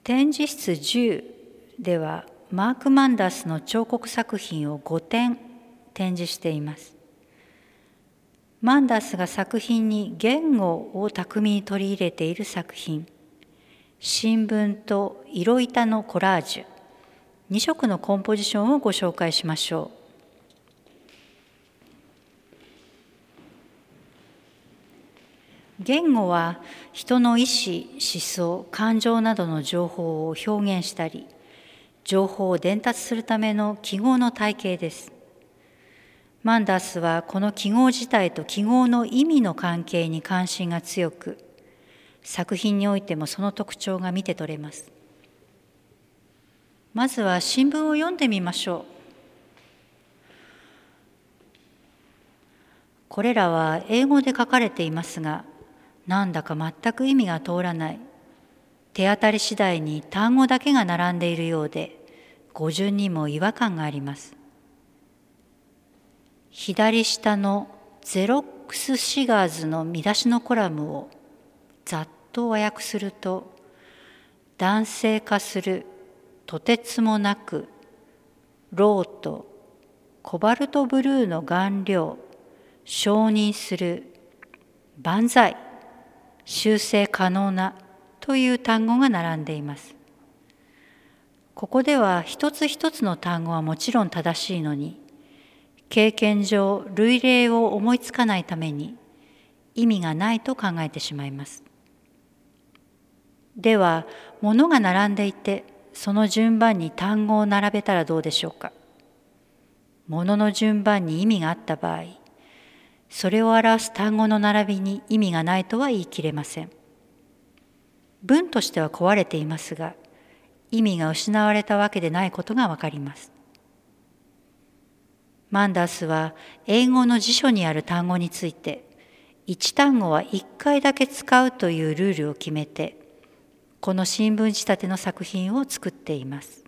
展示室10ではマーク・マンダースの彫刻作品を5点展示しています。マンダースが作品に言語を巧みに取り入れている作品、新聞と色板のコラージュ、2色のコンポジションをご紹介しましょう。言語は人の意思、思想、感情などの情報を表現したり、情報を伝達するための記号の体系です。マンダースはこの記号自体と記号の意味の関係に関心が強く、作品においてもその特徴が見て取れます。まずは新聞を読んでみましょう。これらは英語で書かれていますが、なんだか全く意味が通らない。手当たり次第に単語だけが並んでいるようで、語順にも違和感があります。左下のゼロックス・シガーズの見出しのコラムをざっと和訳すると、男性化する、とてつもなく、ロート、コバルトブルーの顔料、承認する、万歳、修正可能なという単語が並んでいます。ここでは一つ一つの単語はもちろん正しいのに、経験上類例を思いつかないために意味がないと考えてしまいます。では、物が並んでいて、その順番に単語を並べたらどうでしょうか。物の順番に意味があった場合、それを表す単語の並びに意味がないとは言い切れません。文としては壊れていますが、意味が失われたわけでないことがわかります。マンダースは英語の辞書にある単語について、1単語は1回だけ使うというルールを決めて、この新聞仕立ての作品を作っています。